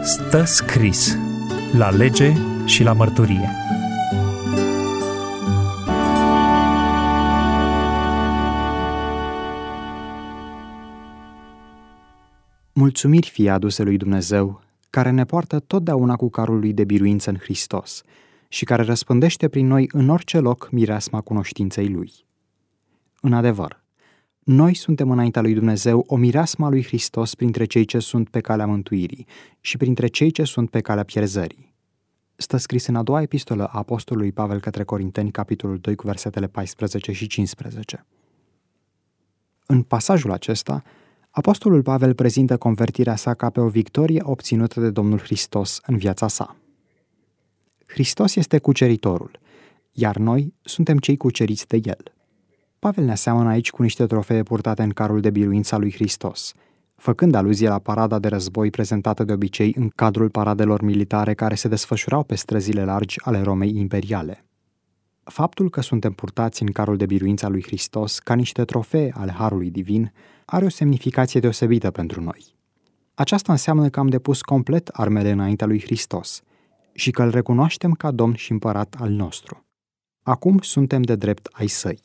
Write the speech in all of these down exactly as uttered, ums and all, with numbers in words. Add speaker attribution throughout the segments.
Speaker 1: Stă scris la lege și la mărturie.
Speaker 2: Mulțumiri fie aduse lui Dumnezeu, care ne poartă totdeauna cu carul lui de biruință în Hristos și care răspândește prin noi în orice loc mireasma cunoștinței Lui. În adevăr, noi suntem înaintea lui Dumnezeu o mireasmă a lui Hristos printre cei ce sunt pe calea mântuirii și printre cei ce sunt pe calea pierzării. Stă scris în a doua epistolă a apostolului Pavel către Corinteni, capitolul doi, cu versetele paisprezece și cincisprezece. În pasajul acesta, apostolul Pavel prezintă convertirea sa ca pe o victorie obținută de Domnul Hristos în viața sa. Hristos este cuceritorul, iar noi suntem cei cuceriți de El. Pavel ne aseamănă aici cu niște trofee purtate în carul de biruință a lui Hristos, făcând aluzie la parada de război prezentată de obicei în cadrul paradelor militare care se desfășurau pe străzile largi ale Romei imperiale. Faptul că suntem purtați în carul de biruință a lui Hristos ca niște trofee ale harului divin are o semnificație deosebită pentru noi. Aceasta înseamnă că am depus complet armele înaintea lui Hristos și că îl recunoaștem ca Domn și Împărat al nostru. Acum suntem de drept ai Săi.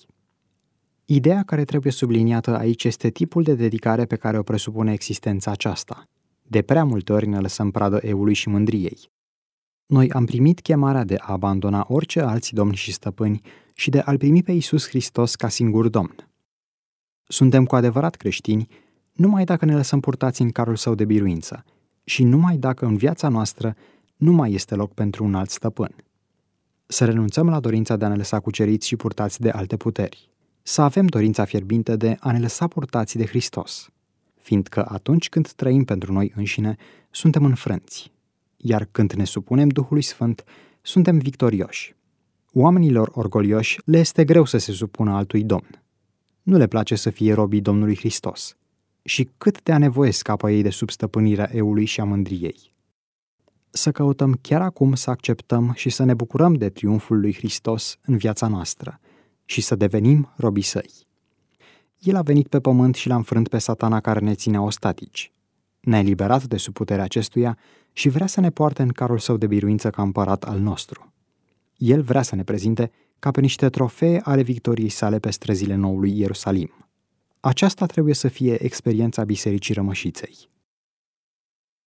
Speaker 2: Ideea care trebuie subliniată aici este tipul de dedicare pe care o presupune existența aceasta. De prea multe ori ne lăsăm pradă eului și mândriei. Noi am primit chemarea de a abandona orice alți domni și stăpâni și de a-L primi pe Iisus Hristos ca singur Domn. Suntem cu adevărat creștini numai dacă ne lăsăm purtați în carul Său de biruință și numai dacă în viața noastră nu mai este loc pentru un alt stăpân. Să renunțăm la dorința de a ne lăsa cuceriți și purtați de alte puteri. Să avem dorința fierbinte de a ne lăsa purtați de Hristos, fiindcă atunci când trăim pentru noi înșine, suntem înfrânți, iar când ne supunem Duhului Sfânt, suntem victorioși. Oamenilor orgolioși le este greu să se supună altui domn. Nu le place să fie robii Domnului Hristos. Și cât de a nevoie scapă ei de sub stăpânirea eului și a mândriei. Să căutăm chiar acum să acceptăm și să ne bucurăm de triumful lui Hristos în viața noastră și să devenim robii Săi. El a venit pe pământ și l-a înfrânt pe Satana care ne ținea ostatici. Ne-a eliberat de sub puterea acestuia și vrea să ne poarte în carul Său de biruință ca împărat al nostru. El vrea să ne prezinte ca pe niște trofee ale victoriei sale pe străzile noului Ierusalim. Aceasta trebuie să fie experiența Bisericii Rămășiței.